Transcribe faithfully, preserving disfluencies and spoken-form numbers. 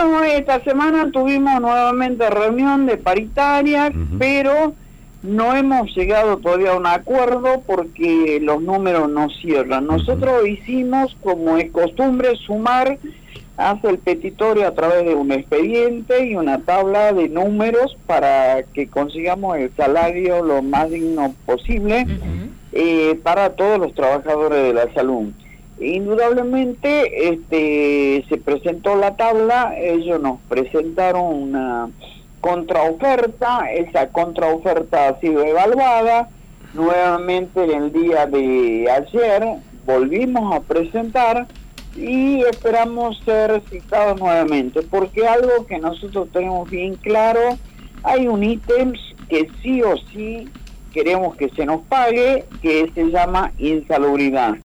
Bueno, esta semana tuvimos nuevamente reunión de paritaria, uh-huh. pero no hemos llegado todavía a un acuerdo porque los números no cierran. Nosotros uh-huh. hicimos, como es costumbre, sumar hace el petitorio a través de un expediente y una tabla de números para que consigamos el salario lo más digno posible uh-huh. eh, para todos los trabajadores de la salud. Indudablemente este, se presentó la tabla, ellos nos presentaron una contraoferta, esa contraoferta ha sido evaluada, nuevamente en el día de ayer volvimos a presentar y esperamos ser citados nuevamente, porque algo que nosotros tenemos bien claro, hay un ítem que sí o sí queremos que se nos pague, que se llama insalubridad.